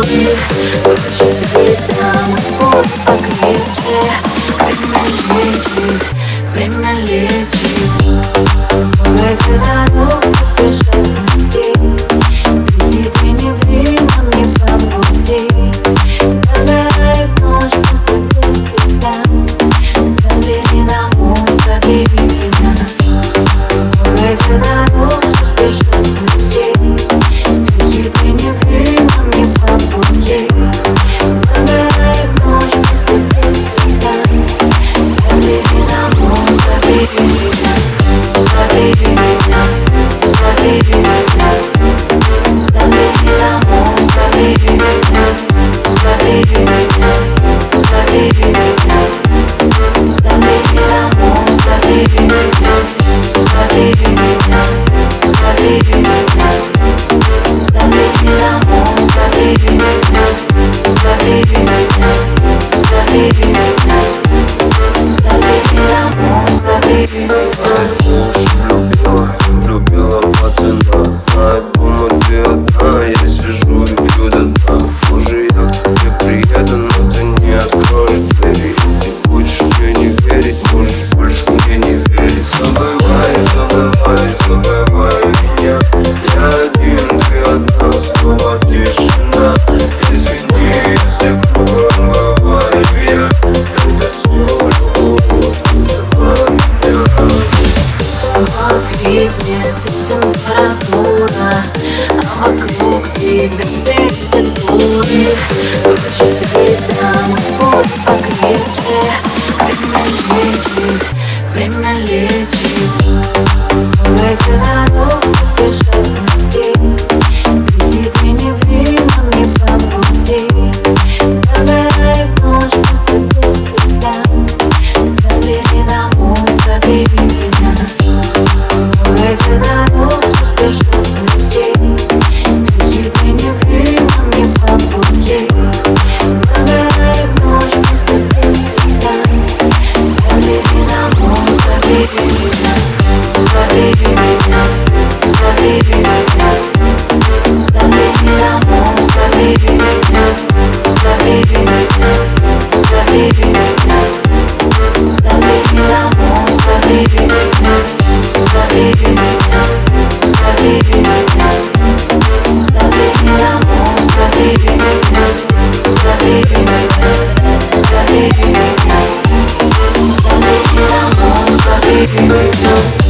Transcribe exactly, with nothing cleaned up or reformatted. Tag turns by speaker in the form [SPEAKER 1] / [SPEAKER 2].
[SPEAKER 1] теплый. Хочет летом любовь покрепче. Время лечит, время лечит. В эти дороги спешат такси. Ты себе не время, мне по пути. Догорает ночь просто без тебя. Забери домой, забери меня. В эти дороги спешат такси. Ты себе не время, мне по пути. Догорает ночь просто без тебя. Забери домой, забери меня. Забери меня, забери меня. Забери домой, забери меня. Забери меня, забери меня. Забери домой, забери меня. Забери меня, забери меня. Забери домой, забери меня. Забери меня, забери меня. Забери домой, забери меня.
[SPEAKER 2] Любила, любила пацана. Знает, дома ты одна. Я сижу и пью до дна. Уже я к тебе приеду, но ты не откроешь двери. Если хочешь мне не верить, можешь больше мне не верить. Забывай, забывай, забывай меня. Я один, ты одна, снова тишина. Извини, если кругом говорю я. Это все любовь, была меня.
[SPEAKER 1] Восхлипнет температура, а вокруг тебя все температуры. Хочет летом любовь покрепче. Время лечит, время лечит. В эти дороги спешат такси. Ты себе не время, мне по пути. Догорает ночь просто без тебя. Забери домой, забери меня. В эти дороги спешат такси. Ты себе не время, мне по пути. Догорает ночь просто без тебя. Забери домой, забери меня. Забери меня, забери меня. Забери домой, забери меня. Забери меня, забери меня. Забери домой, забери меня. Забери меня, забери меня. Забери домой, забери меня. Забери меня, забери меня. Забери домой, забери меня.